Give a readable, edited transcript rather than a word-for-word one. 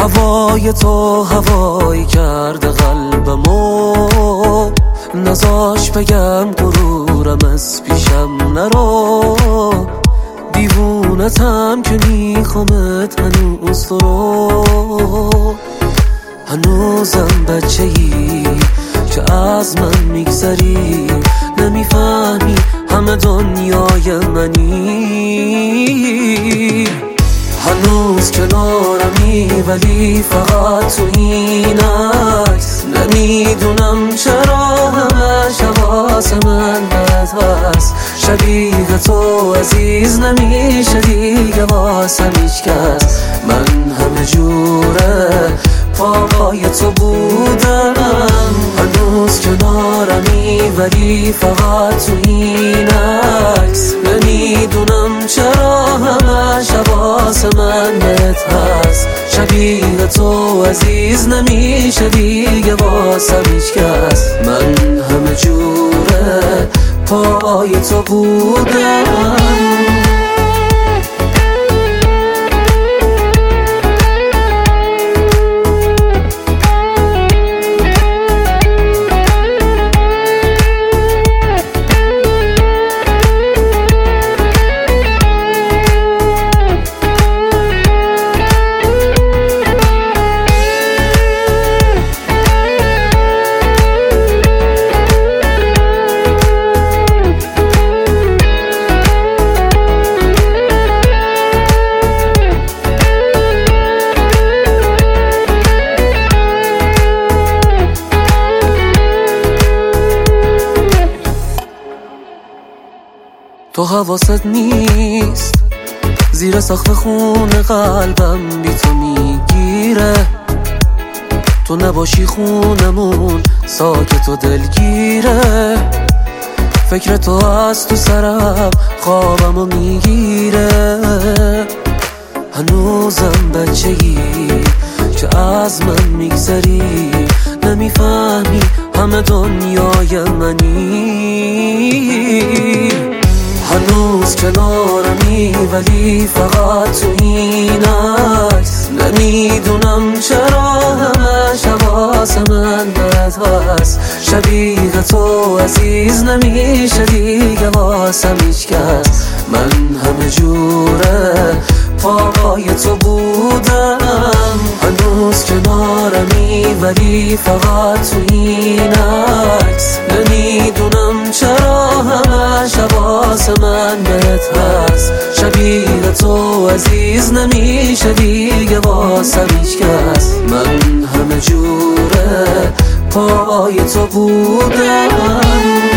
هوای تو هوایی کرده قلبمو، نزاش بگم غرورم از پیشم نرو. دیوونتم که میخوامت هنوز تو رو، هنوزم بچه‌ای که از من میگذری، نمیفهمی همه دنیای منی. هنوز کنارمی ولی فقط تو این عکس، نمیدونم چرا همش حواس من بهت هست. شبیه تو عزیز نمیشه دیگه واسم هیچکس، من همه جوره پای تو بودم. هنوز کنارمی ولی فقط تو این عکس، نمیدونم چرا همش حواس من بهت هست. شبیه تو عزیز نمیشه دیگه واسم هیچکس، من همه جوره پای تو بودم. تو حواست نیست زیر سقف خون قلبم بی تو میگیره. تو نباشی خونمون ساکت و دلگیره. فکر تو از تو سرم خوابمو میگیره. هنوزم بچه‌ای که از من میگذری، نمیفهمی همه دنیای منی. هنوز کنارمی ولی فقط تو این عکس، نمیدونم چرا همش حواس من بهت هست. شبیه تو عزیز نمیشه دیگه واسم هیچکس، من همه جوره پای تو بودم. هنوز کنارمی ولی فقط تو این عکس، نمیدونم چرا همش حواس من بهت هست. شبیه تو عزیز نمیشه دیگه واسم هیچکس، من همه جوره پای تو بودم.